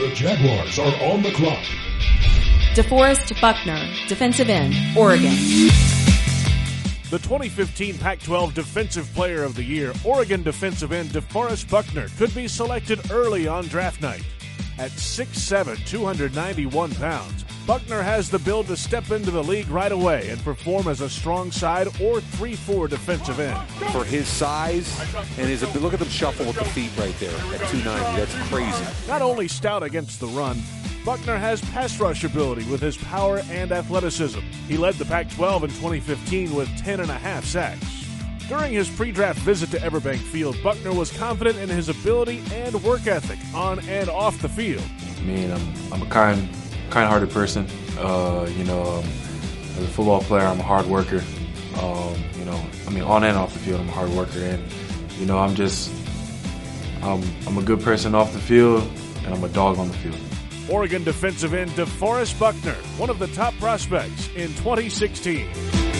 The Jaguars are on the clock. DeForest Buckner, defensive end, Oregon. The 2015 Pac-12 Defensive Player of the Year, Oregon defensive end DeForest Buckner, could be selected early on draft night. At 6'7", 291 pounds, Buckner has the build to step into the league right away and perform as a strong side or 3-4 defensive end. For his size and his ability, look at him shuffle with the feet right there at 290. That's crazy. Not only stout against the run, Buckner has pass rush ability with his power and athleticism. He led the Pac-12 in 2015 with 10.5 sacks. During his pre-draft visit to Everbank Field, Buckner was confident in his ability and work ethic on and off the field. I mean, I'm a kind-hearted person. As a football player, I'm a hard worker. On and off the field, I'm a hard worker, and I'm a good person off the field, and I'm a dog on the field. Oregon defensive end DeForest Buckner, one of the top prospects in 2016.